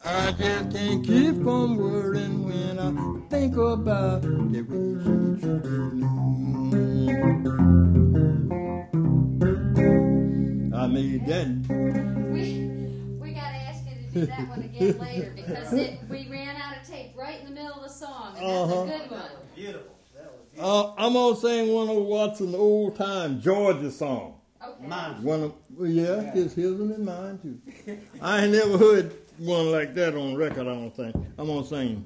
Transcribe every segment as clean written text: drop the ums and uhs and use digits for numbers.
I just can't keep from worrying when I think about the way she treated me. I made that. We got to ask you to do that one again later because we ran out of tape right in the middle of the song, and that's a good one. Beautiful. That was beautiful. I'm gonna sing one of Watson old time Georgia song. Okay. Mine. One of his one and mine too. I ain't never heard one like that on record. I don't think. I'm gonna sing.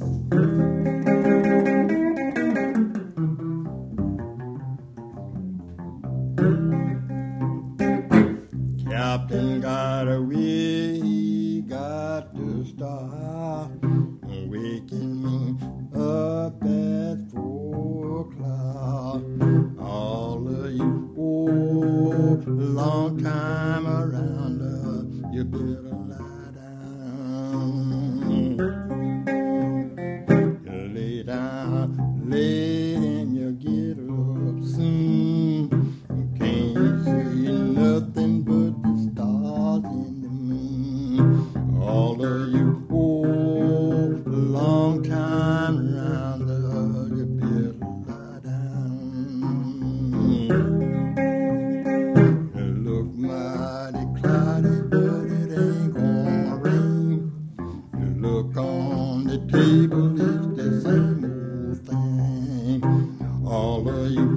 Captain got away, he got to start waking me up at 4 o'clock. All of you long time around you better lie down. You lay down late and you get up soon. You can't see nothing but the stars in the moon. All of you long time around you better lie down. You look mighty cloudy, but it ain't gonna rain. You look on the table, it's the same old thing. All of you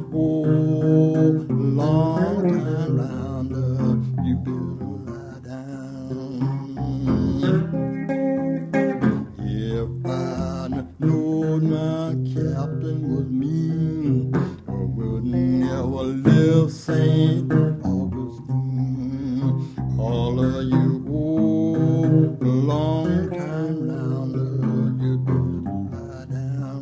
long time round you better lie down. If I'd known my captain was mean, I would never live St. Augustine. All of you long time round you better lie down.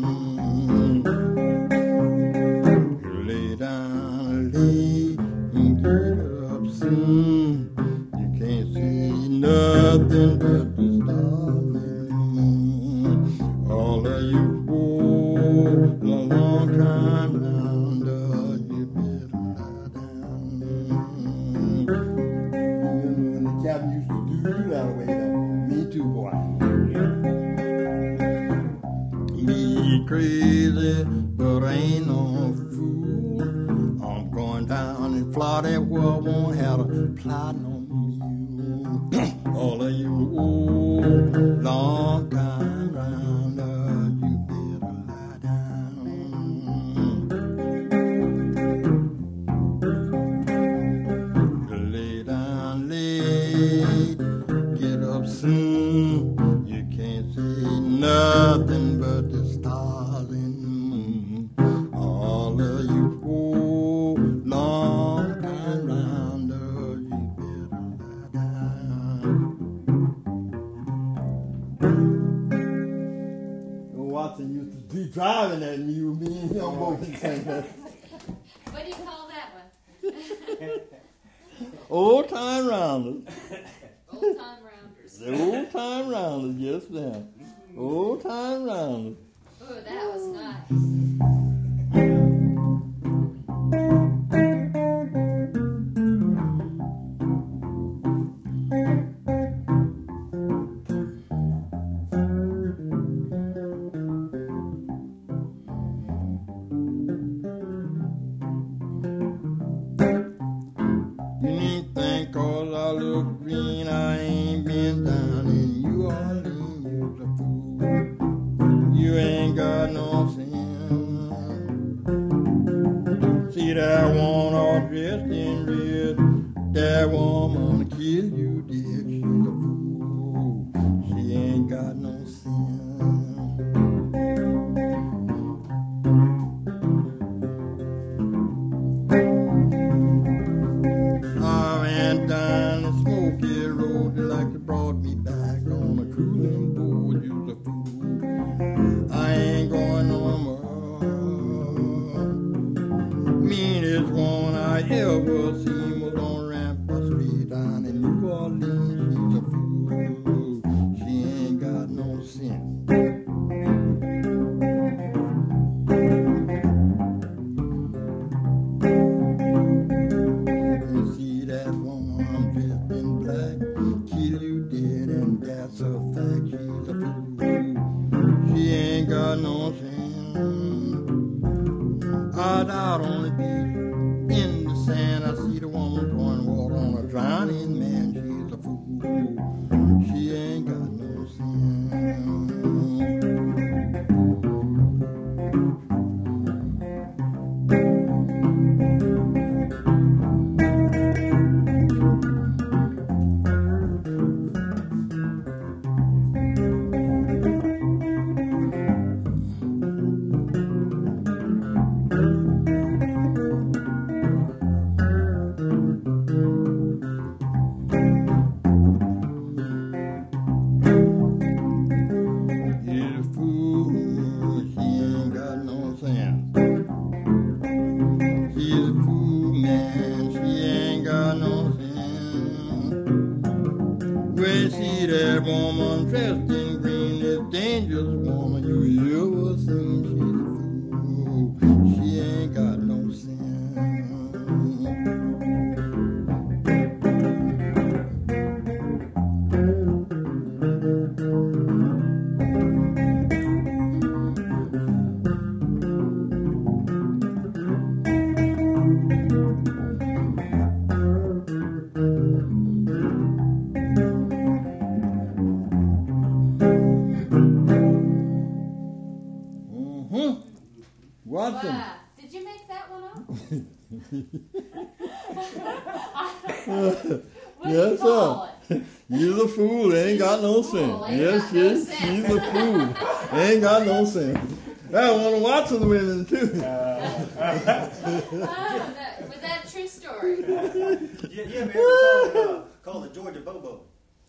You lay down late and get up soon. You can't see nothing but the stars in the moon. All of you long time round you better lie down. When the captain used to do that way, though. Me too, boy. Me crazy, but I ain't no fool. I'm going down in Florida where I won't have a plot on you. All of you long time round you better lie down. You lay down late, get up soon. You can't see nothing but the stars in the moon. All of you long time round you better lie down. Watson used to be driving that mule. Me and him both sang that. What do you call that one? Old time rounders. Old time rounders. The old time rounders, yes ma'am. Old time rounders. Oh, that was nice. You need to think 'cause I look green, I ain't been down in New Orleans, you're a fool. You ain't got no sin. See that one all dressed in red, that woman kill you dead, she's a fool. She ain't got no sin. I ran down the smoky road like it brought me back on a cruising boat. You's a fool. I ain't going no more. Meanest one I ever seen was on Rampart Street down in New Orleans. She's a fool. She ain't got no sense. You see that woman dressed in black, kill you dead and that that's a fact. She's a fool. She ain't got no sense. Out on the beach, in the sand, I see the woman pouring water on a drowning man. She's a fool. She ain't got no sense. Watson. Wow. Did you make that one up? What do you call it? You're a fool. Ain't got no sense. Yes, yes, she's a fool. Ain't got no sense. That one of Watson's women too. Was that a true story? Yeah, man. It's a song called the Georgia Bobo.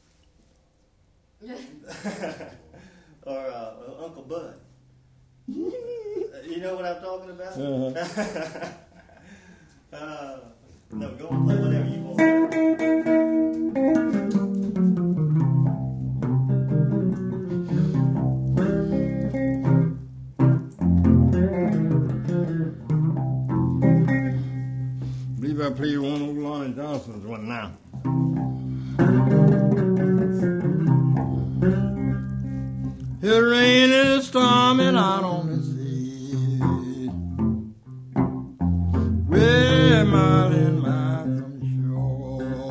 Or Uncle Bud. You know what I'm talking about? No, go and play whatever you want. I believe I played one of Lonnie Johnson's one now. It's raining and storming out on the sea. We're mile and mile from shore.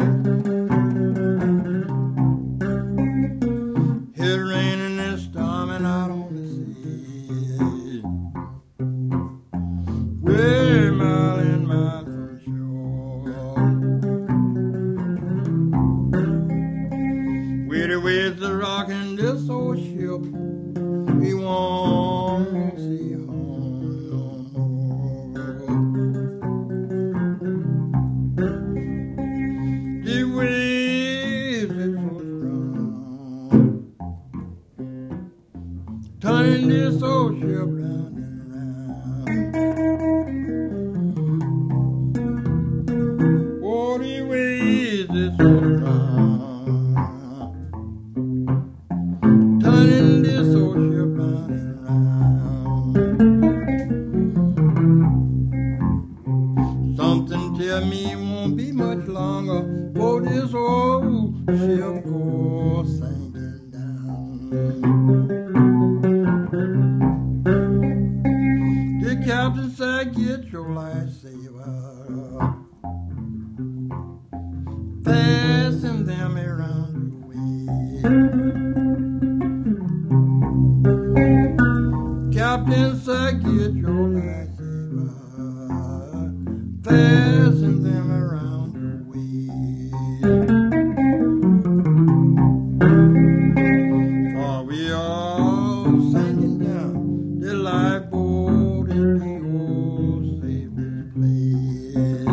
It's raining and storming out on the sea. We're mile and mile from shore. We're with the rock and this old ship. We won't see home no more. The waves are so strong, turning this old ship round and round. Oh, the waves are so strong, turning this old ship round and round. Something tell me it won't be much longer for this old ship goes sinking down. The captain said, get your lifesaver, fasten them around your waist. Captain said, get your lifesaver, fasten them around your waist. For we are sinking down the lifeboat in the old Savior's place.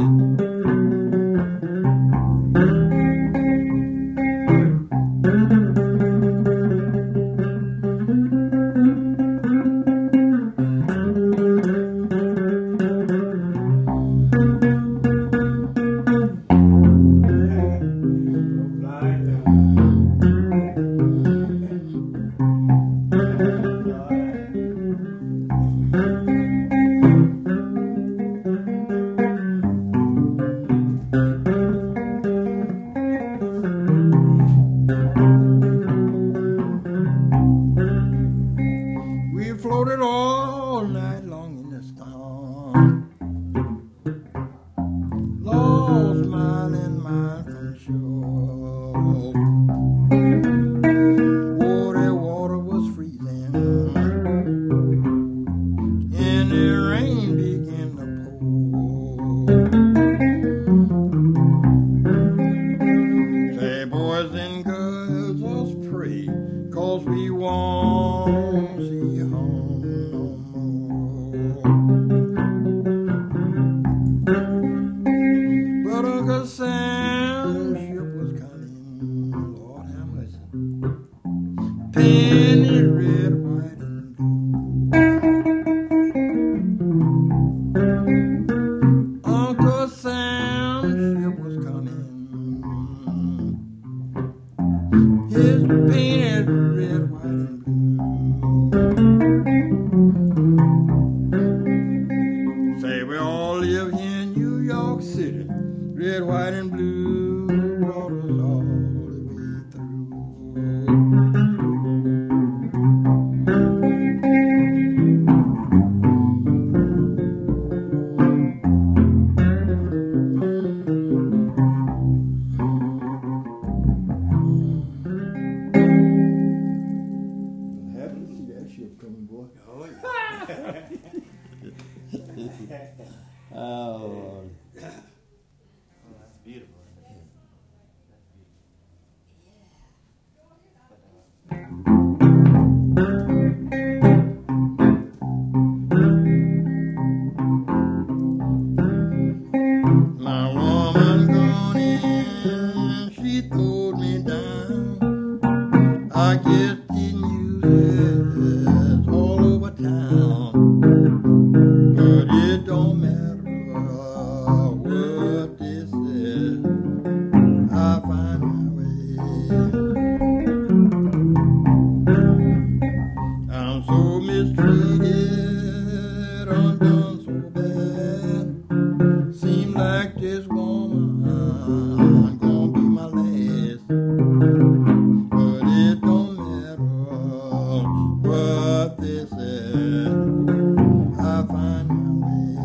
Oh, that water was freezing, and the rain began to pour. Say, boys and girls, let's pray, 'cause we won't see home no more. But Uncle Sam's ship was coming, Lord have mercy. Penny red, white, and blue. Uncle Sam's ship was coming. His painted red, white, and blue. Say we all live here in New York City. Red, white, and blue brought us all the way through. Happy to see that ship coming, boy. Oh, yeah. Oh. Oh, that's beautiful. My woman gone in, she throwed me down. I guess the news is all over town, but it don't matter what this is. I find my way. I'm so mistreated, undone so bad. Seem like this woman gonna be my last, but it don't matter what they say. I find my way.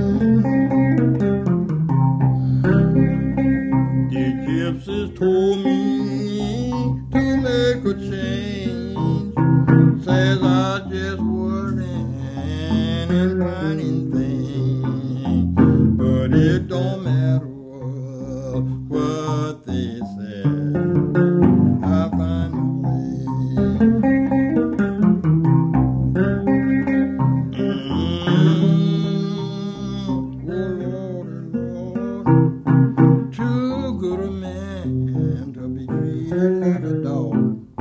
The gypsies told me to make a change. Says I just worrying and crying in vain, but it don't matter what they say. I find a way. Oh Lord, Lord, too good a man to be treated like a dog.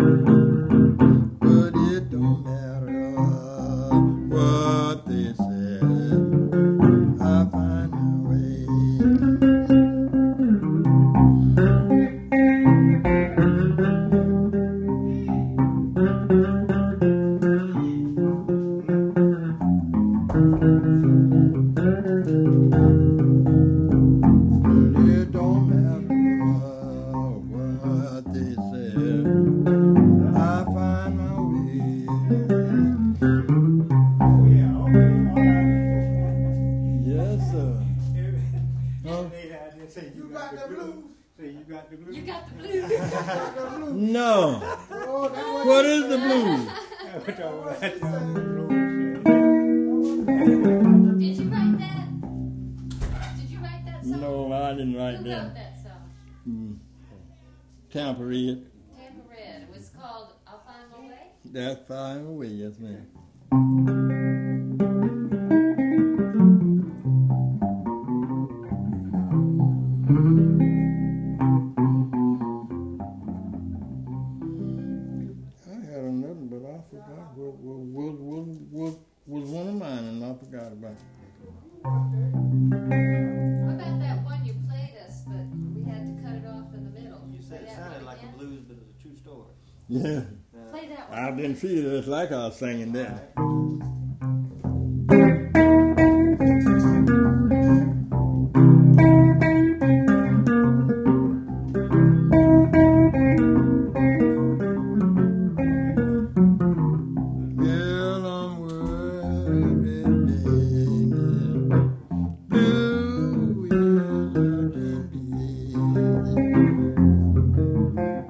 But it don't matter what they say. I find my way. It don't matter what they say. I find my way. Oh, yeah. Okay. Yes, sir. Huh? Say, you got the blues. Say, you got the blues. You got the blues. No. What is the blues? Did you write that? Did you write that song? No, I didn't write Who that. wrote that song? Tampa Red. Tampa Red. It was called I'll Find My Way. That's fine away, yes, ma'am. I had another, but I forgot what was one of mine, and I forgot about it. How about that one you played us, but we had to cut it off in the middle? You said it Play that sounded one like a again? blues, but it was a true story. Yeah, Play that one. I've been treated just like I was singing that. Well, I'm worried, baby. Blue is a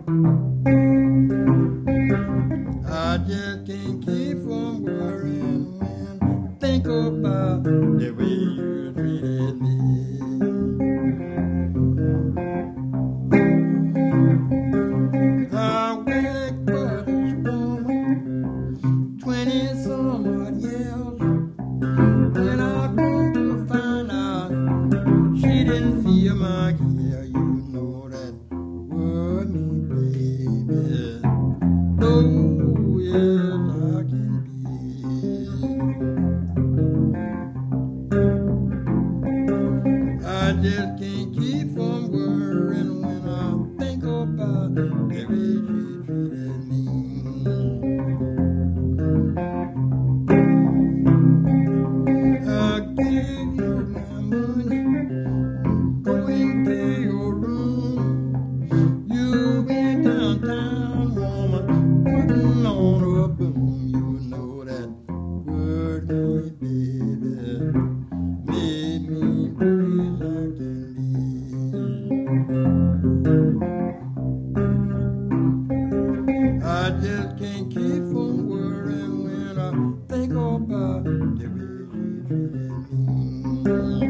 I just can't keep from worrying when I think about the way she treated me.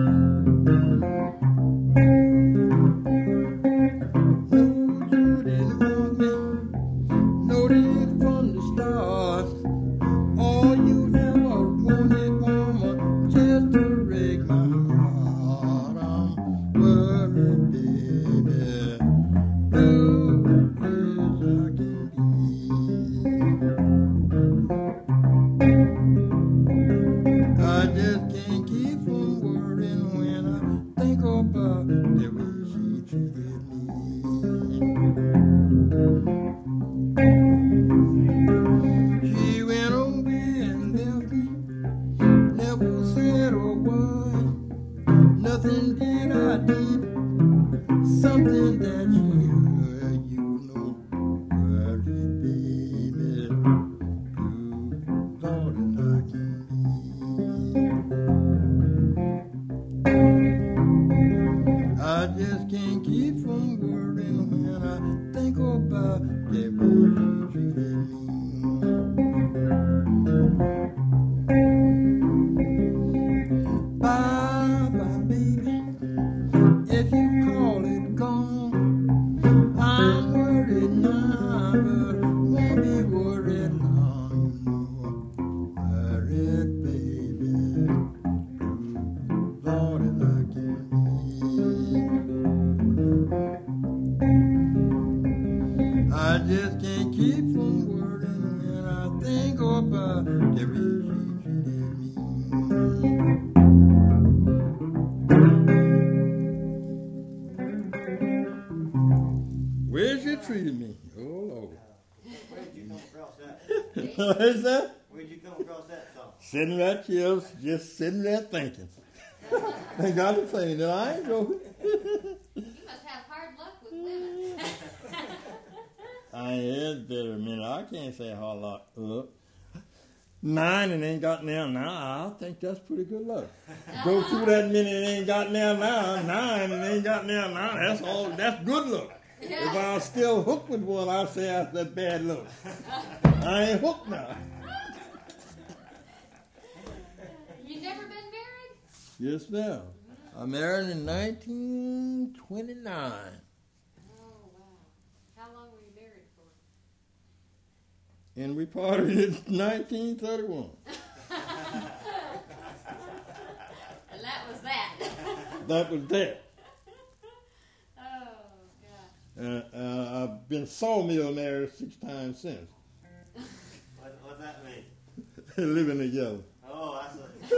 No, you didn't want me, noted from the start. All you ever wanted, woman, just to break my heart. I'm worried, baby, blue as I can be. I just can't keep from worrying when I think about the way she treated me. She went away and left me, never said a word. Nothing did I did, something that she heard, you know. Worried, baby, you thought it I can be. I just can't keep from worrying when I think about the way she treated me. Bye, bye, baby, if you call it gone. I'm worried now, but won't be worried long, you know. Worried, baby, Lord, as I can be. I just can't keep from worrying when I think about the way she treated me. Where's she treated me? Oh, Lord. Where'd you come across that? What is that? Where'd you come across that song? Sitting right here, just sitting there thinking. I got to think that I ain't going. You must have hard luck with women. I ain't better a minute. I can't say how luck up. 9 and ain't got there now. I think that's pretty good luck. Go through that many and ain't got there now. 9 and ain't got there now. That's all. That's good luck. If I was still hooked with one, I'd say that's bad luck. I ain't hooked now. You never been married? Yes, ma'am. I married in 1929. Oh, wow. How long were you married for? And we parted in 1931. And that was that. That was that. Oh, God. I've been sawmill married 6 times since. What's that mean? Living together. Oh, I see.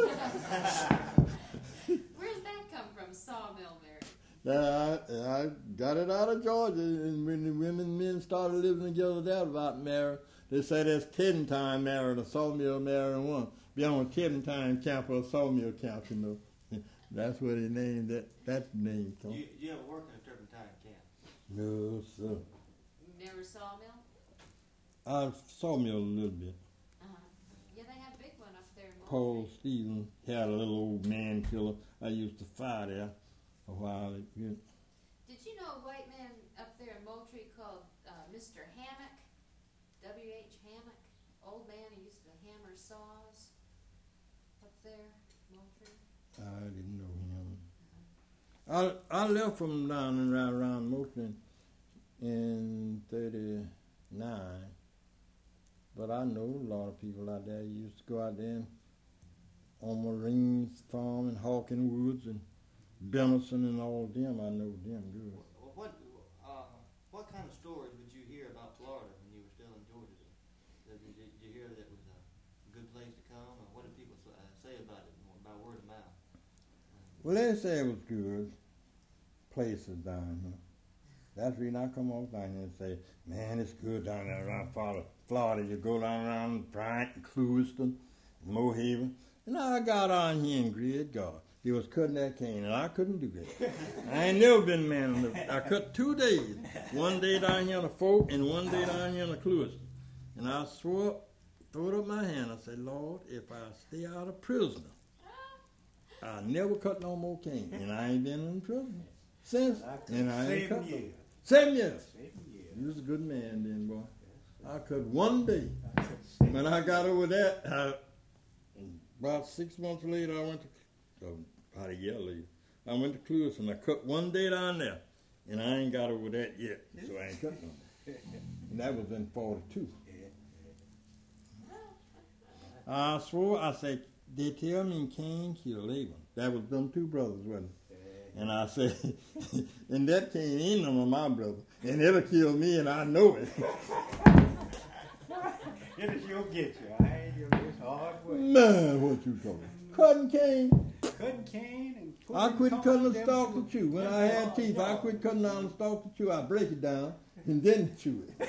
Where's that come from, sawmill marriage? I got it out of Georgia, and when the women and men started living together there about marriage, they say there's 10 times married, a sawmill married one. Be on a 10 time camp or a sawmill camp, you know. That's where they named that name. So. You ever worked in a turpentine camp? No, sir. Never sawmill? I sawmill a little bit. Yeah, they have a big one up there in Paul Moultrie. Stevens had a little old man killer. I used to fire there a while. Did you know a white man up there in Moultrie called Mr. Hammock? W.H. Hammock? Old man who used to hammer saws up there, Moultrie. I didn't know him. I left from down and right around Moultrie in 39. But I know a lot of people out there. You used to go out there on Marine's farm and Hawking Woods and Benison and all them. I know them good. What kind of stories would you hear about Florida when you were still in Georgia? Did you hear that it was a good place to come? Or what did people say about it by word of mouth? Well, they say it was good. Places down here. That's the reason I come off down here and say, man, it's good down there around Florida. You go down around Bryant and Clewiston and Mohaven. And I got on here and great God. He was cutting that cane, and I couldn't do that. I ain't never been man enough. I cut 2 days. One day down here on the Fork and one day down here on the Clewiston. And I swore, throwed up my hand. I said, Lord, if I stay out of prison, I'll never cut no more cane. And I ain't been in prison since. And I ain't cut no. 7 years. 7 years. You was a good man then, boy. I could one day. When I got over that, about 6 months later, I went to, about a year later, I went to Clues and I cut one day down there. And I ain't got over that yet, so I ain't cut no. And that was in 42. I swore, I said, they tell me Cain killed Abel. That was them two brothers, wasn't it? And I said, and that Cain ain't none of my brothers. And it'll kill me, and I know it. It'll get you. I ain't you. It's hard work. Man, what you talking? Cutting cane. Cutting cane and I quit cutting the stalk to chew. When I had teeth, I quit cutting down the stalk to chew. I break it down and then chew it.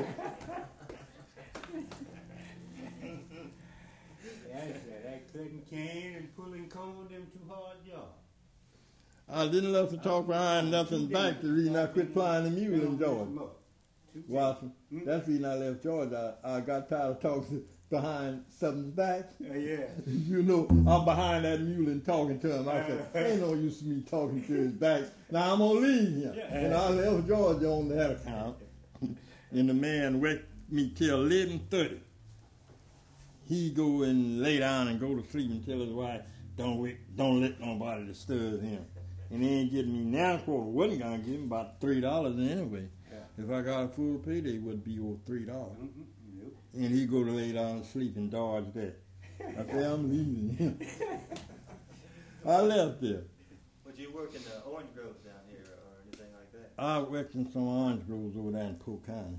That cutting cane and pulling corn, them two hard jobs. I didn't love to talk behind nothing back. The reason I quit plying the mule in Georgia. Watson. That's the reason I left Georgia. I got tired of talking behind something's back. Yeah. You know, I'm behind that mule and talking to him. I said, ain't no use to me talking to his back. Now I'm going to leave him. Yeah. And I left Georgia on that account. And the man waked me till 11:30. He go and lay down and go to sleep and tell his wife, don't let nobody disturb him. And he ain't getting me now. Quarter wasn't going to give him about $3 anyway. Yeah. If I got a full payday, it would be over $3. Mm-hmm. Yep. And he go to lay down and sleep and dodge that. I say, I'm leaving him. I left there. Would you work in the orange groves down here or anything like that? I worked in some orange groves over there in Polk County.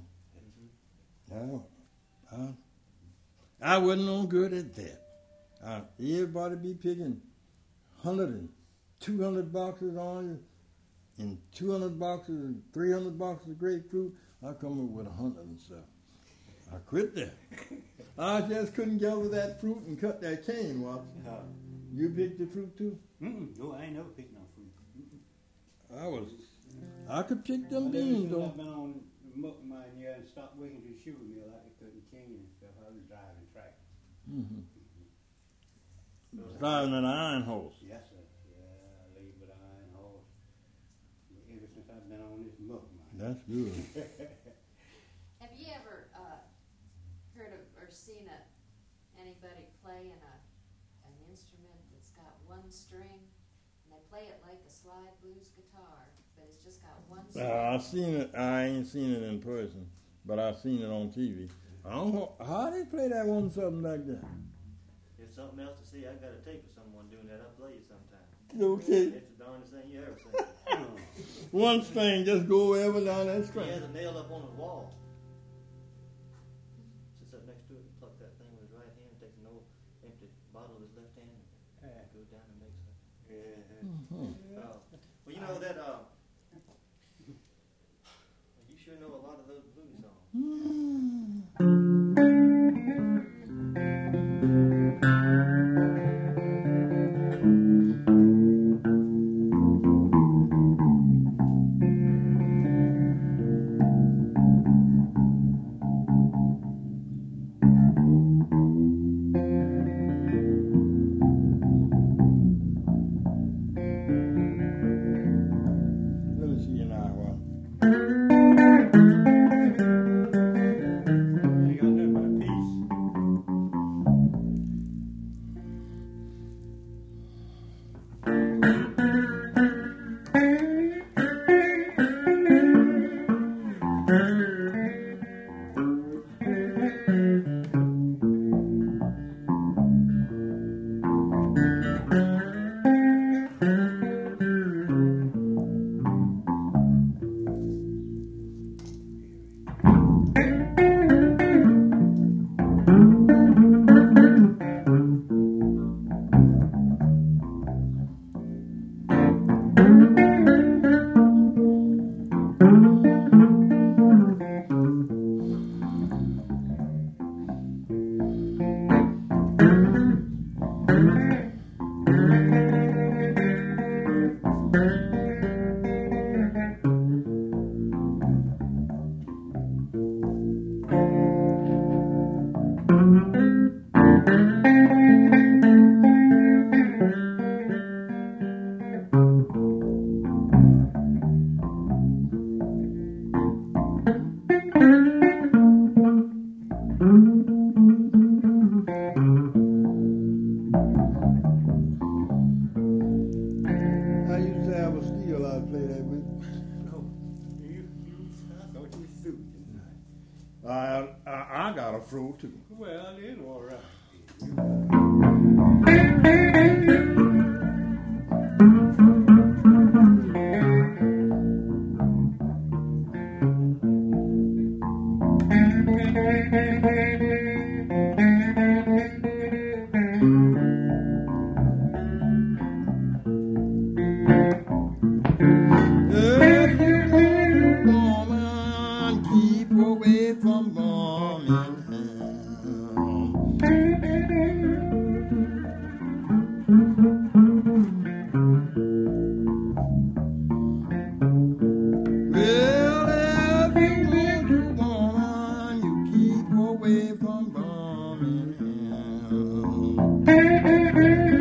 Mm-hmm. I wasn't no good at that. Everybody be picking 100 and 200 boxes on you, and 200 boxes and 300 boxes of grapefruit. I come up with 100 and stuff. I quit that. I just couldn't gather that fruit and cut that cane, Watson. You picked the fruit too? No, I ain't never picked no fruit. I could pick them beans though. I've been on muck mine here and stopped working to the sugar mill out there cutting cane and stuff. I was driving tractors. Mm-hmm. Driving an iron horse. Yes, sir. Yeah, I laid with an iron horse ever since I've been on this muck mine. That's good. Have you ever heard of or seen anybody playing an instrument that's got one string, and they play it like a slide blues guitar, but it's just got one string? I've seen it. I ain't seen it in person, but I've seen it on TV. I don't know how they play that one something like that. It's something else to see. I got a tape of someone doing that. I'll play you sometime. Okay. It's the darndest thing you ever seen. One string, just go wherever down that He string. has a nail up on his wall. Sits up next to it, pluck that thing with his right hand, takes an old empty bottle with his left hand, and goes down and makes it. Well, you know that, you sure know a lot of those blues songs. Let me see you now. I got nothing but peace. I got a fro too. Well, it's all right. If you want a woman, keep away from Birmingham. Well, if you want a woman, you keep away from Birmingham.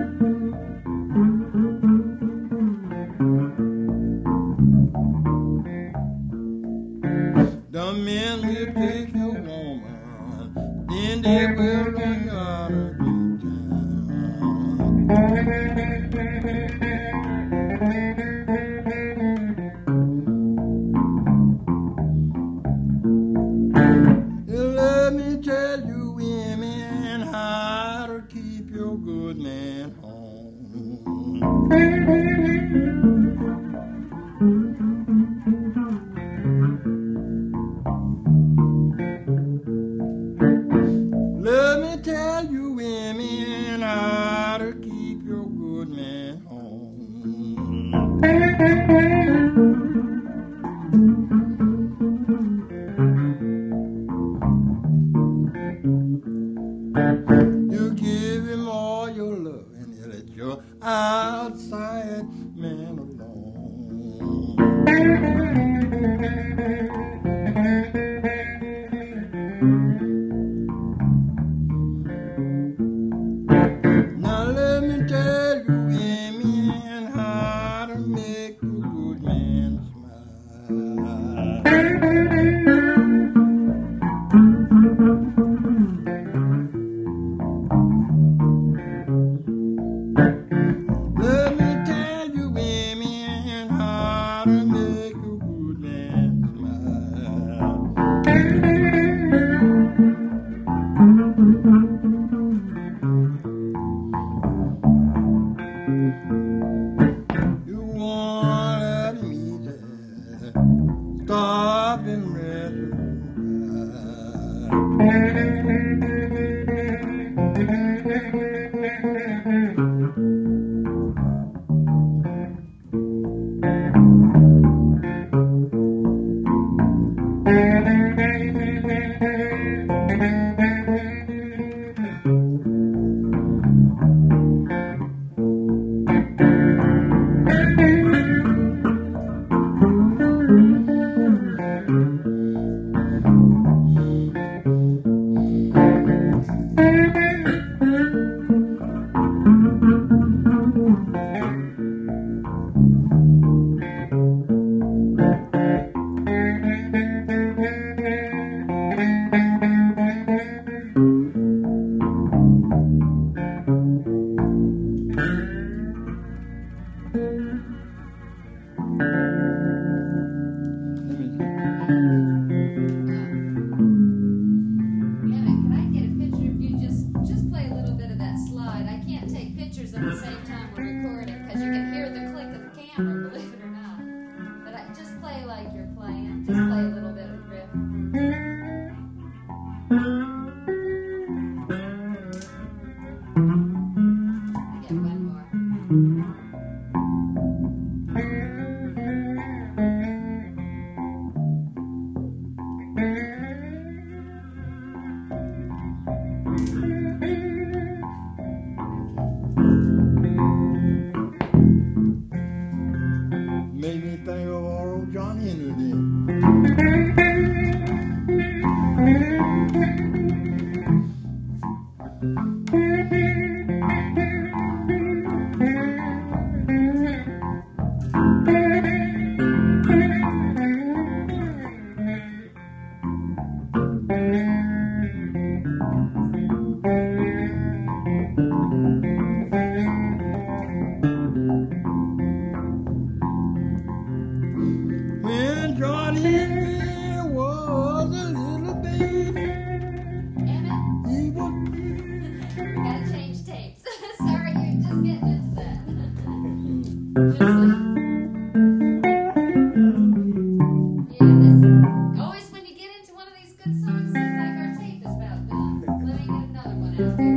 The men will take your woman, then they will run out of town. Let me tell you, women, how to keep your good man home. Let me tell you, women, how to keep your good man home. You give him all your love and you let your outside man alone. Now let me tell you, women, how to make a good man smile. Let me tell you, women, how to make a good man smile. You wanted me there, stop and rest. Can I get a picture of you? Just play a little bit of that slide. I can't take pictures at the same time we're recording because you can hear the click of the camera, believe it or not. But just play like you're playing. Just play a little bit of riff. I get one more. Made me think of old John Henry then. good song. It seems like our tape is about done. Let me get another one out here.